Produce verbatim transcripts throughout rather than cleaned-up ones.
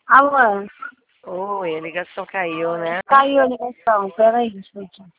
Alô? Oi, a ligação caiu, né? Caiu a ligação, peraí, deixa eu ver aqui.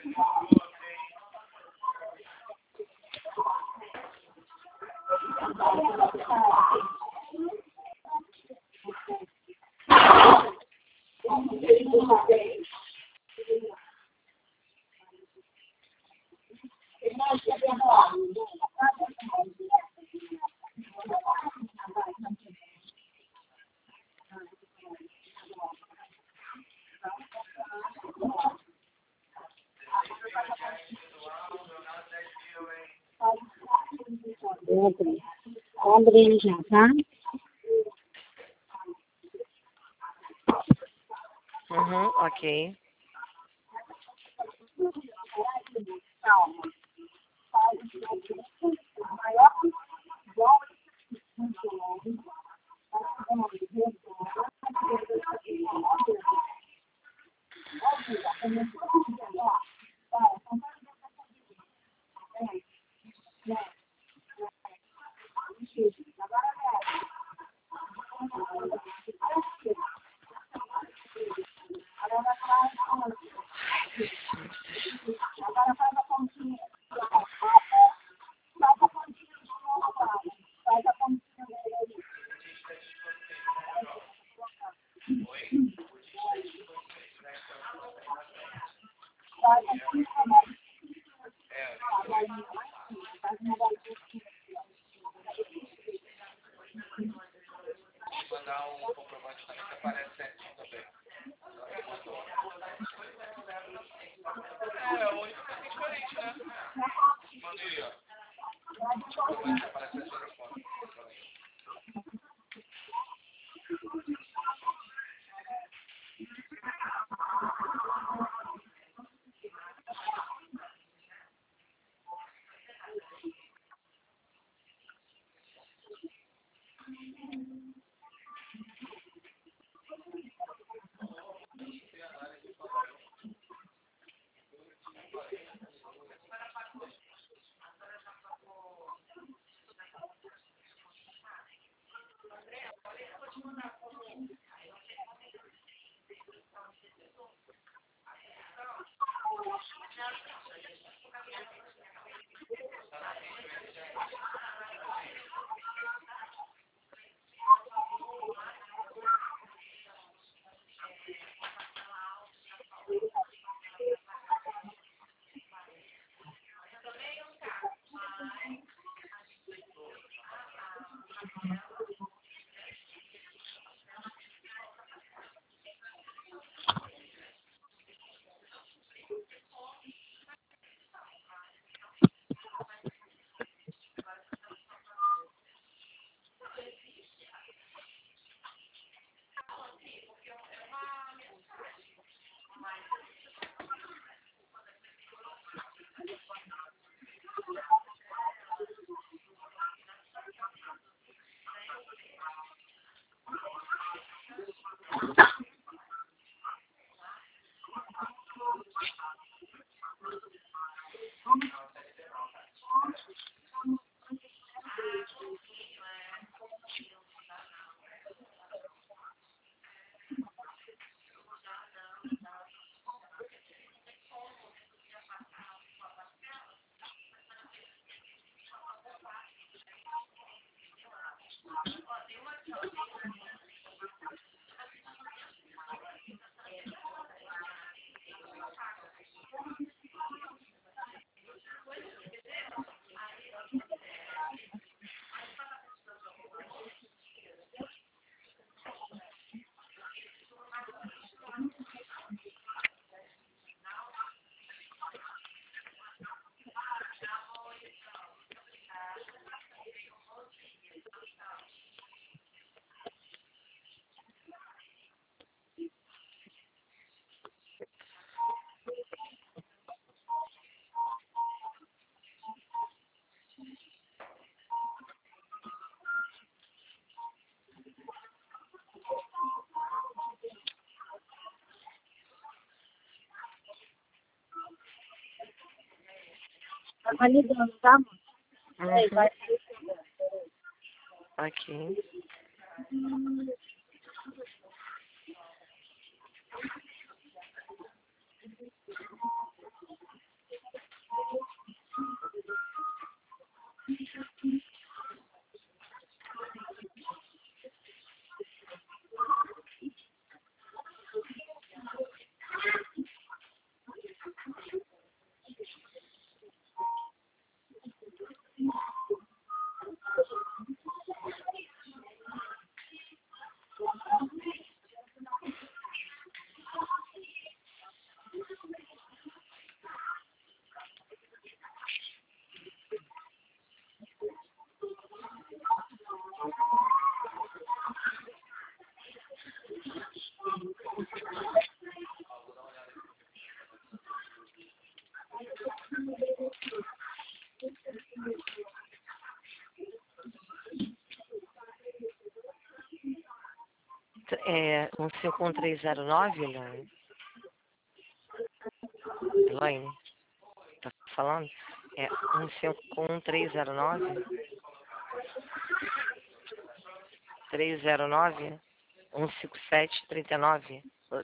Abre, abre aí já, tá? Uhum, ok. Mandar um comprovante também que aparece certinho também. É, é o único que é diferente, né? Manda aí, ó. Comprovante que aparece no telefone. Tá validando, tá, amor? Aí, vai. Aqui. É um cinco um três zero nove, Elaine? Elaine, tá falando? É um cinco um três zero nove? três zero nove? um cinco sete três nove?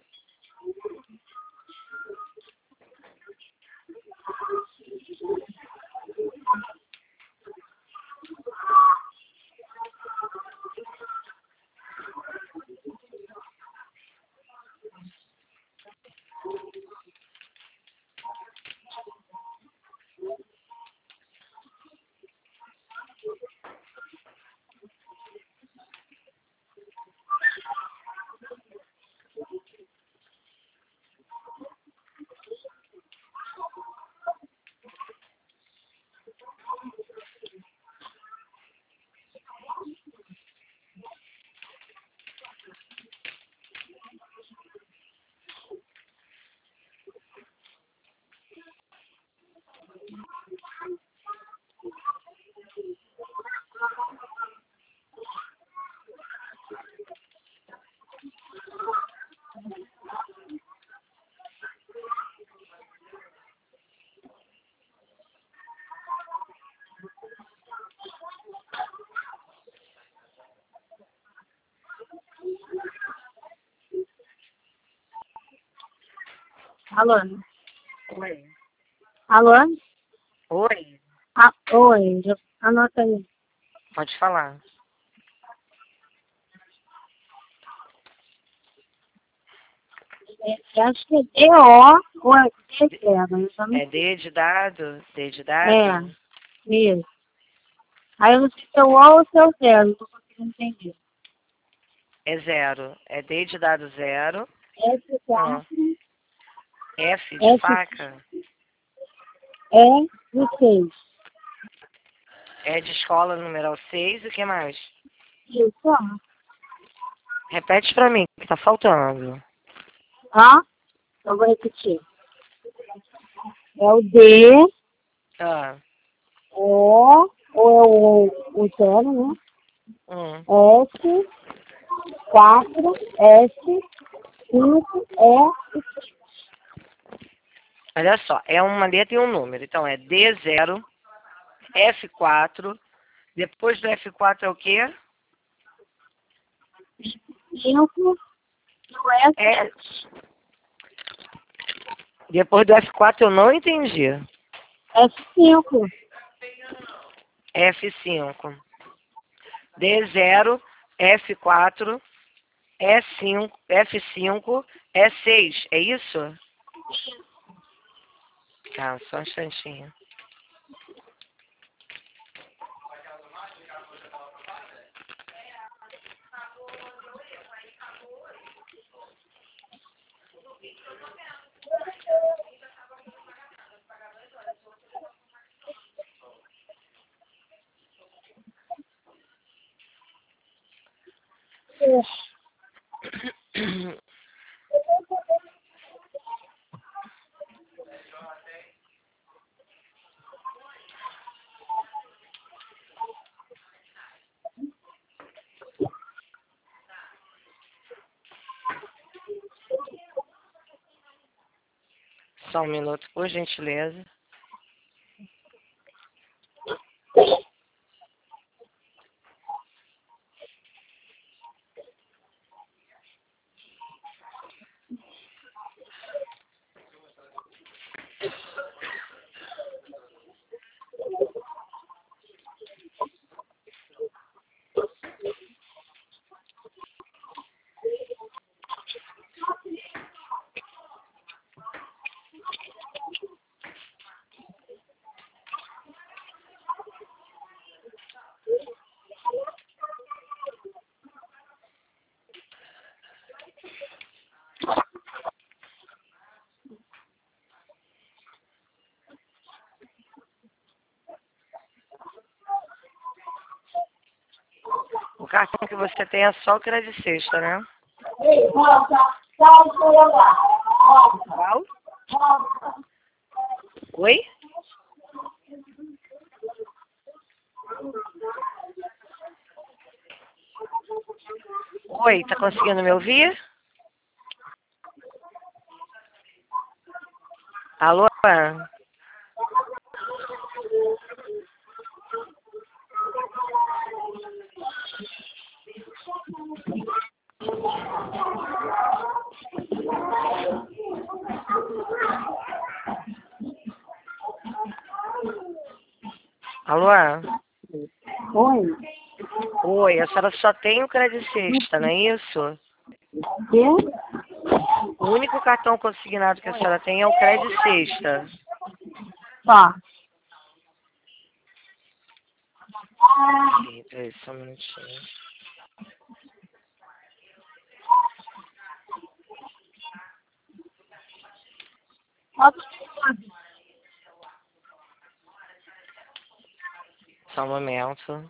Alô? Oi. Alô? Oi. Ah, oi, já- anota aí. Pode falar. É, acho que é D O ou é D zero, eu só não É D de dado? D de dado? É, isso. Aí eu não sei se é o O ou se é o zero, não tô conseguindo entender. É zero. É D de dado zero. S quatro, F de S, faca. E e seis. É de escola numeral seis. E o que mais? Isso, ó. Repete pra mim, que tá faltando. Ó, eu vou repetir. É o D, Ah. O, ou é o, o zero, né? Hum. S, quatro, S, cinco, E e seis. Olha só, é uma letra e um número. Então é D zero, F quatro. Depois do F quatro é o quê? cinco e o S, É. Depois do F quatro eu não entendi. F cinco. F cinco. D zero, F quatro, E cinco, F cinco, E seis. É isso? Tá, só um instantinho. Só um minuto, por gentileza. O cartão que você tem é só o que era de sexta, né? Qual? Oi? Oi, tá conseguindo me ouvir? Alô? Alô? Oi? Oi, a senhora só tem o Credit Sexta, não é isso? Quê? O único cartão consignado que a senhora tem é o Credit Sexta. Só. Ih, peraí, só um minutinho. Só um momento.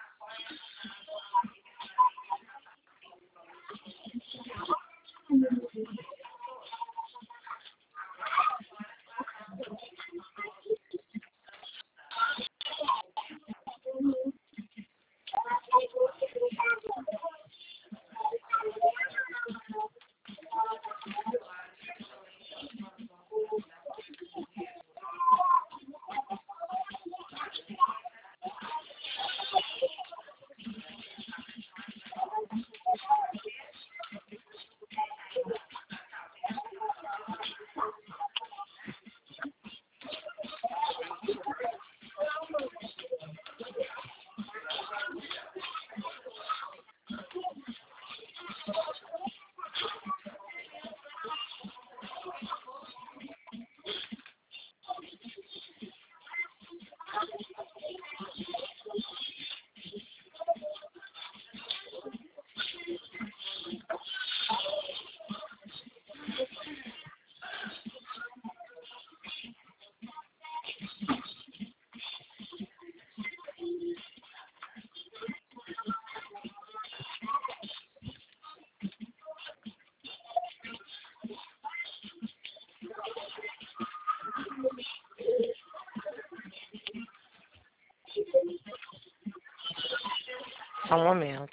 Só um momento.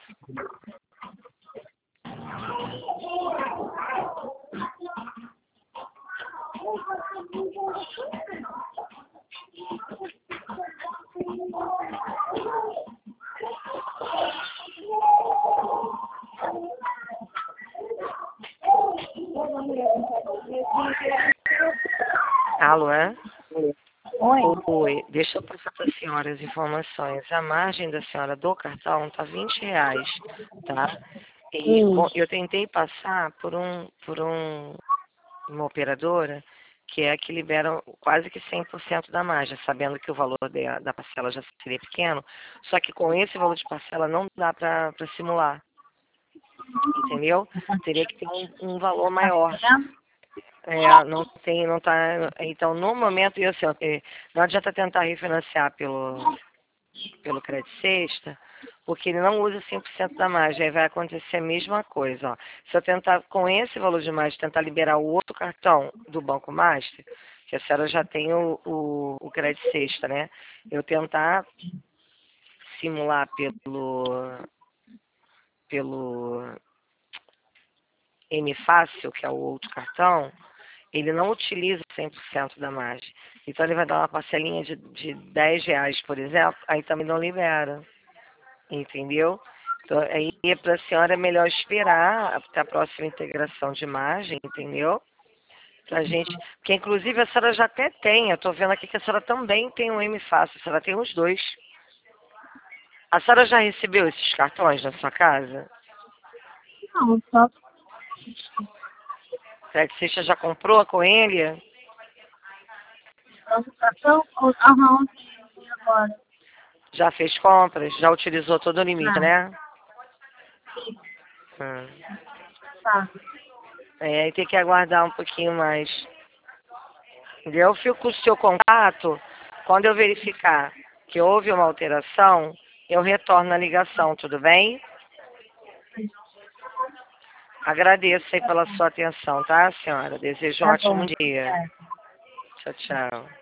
Alô, é? Oi? Oi, deixa eu passar para a senhora as informações. A margem da senhora do cartão tá vinte reais, tá? E Hum. co- eu tentei passar por um, por um, uma operadora que é a que libera quase que cem por cento da margem, sabendo que o valor da, da parcela já seria pequeno, só que com esse valor de parcela não dá para simular, entendeu? Teria que ter um, um valor maior. É, não tem, não tá. Então, no momento, e assim, ó, é, não adianta tentar refinanciar pelo, pelo Credit Sexta, porque ele não usa cem por cento da margem, aí vai acontecer a mesma coisa, ó. Se eu tentar, com esse valor de margem, tentar liberar o outro cartão do Banco Master, que a senhora já tem o, o, o Credit Sexta, né? Eu tentar simular pelo, pelo M Fácil, que é o outro cartão, ele não utiliza cem por cento da margem. Então ele vai dar uma parcelinha de, de dez reais, por exemplo, aí também não libera. Entendeu? Então aí para a senhora é melhor esperar até a próxima integração de margem, entendeu? Pra gente. Porque inclusive a senhora já até tem, eu estou vendo aqui que a senhora também tem um M Fácil, a senhora tem os dois. A senhora já recebeu esses cartões na sua casa? Não, só Será que você já comprou com ele? cartão. Aham, sim, agora. Já fez compras? Já utilizou todo o limite, Ah, né? Hum. tá. É, aí tem que aguardar um pouquinho mais. Entendeu? Eu fico com o seu contato. Quando eu verificar que houve uma alteração, eu retorno a ligação, tudo bem? Agradeço aí pela sua atenção, tá, senhora? Desejo um Tá ótimo bom. dia. É. Tchau, tchau.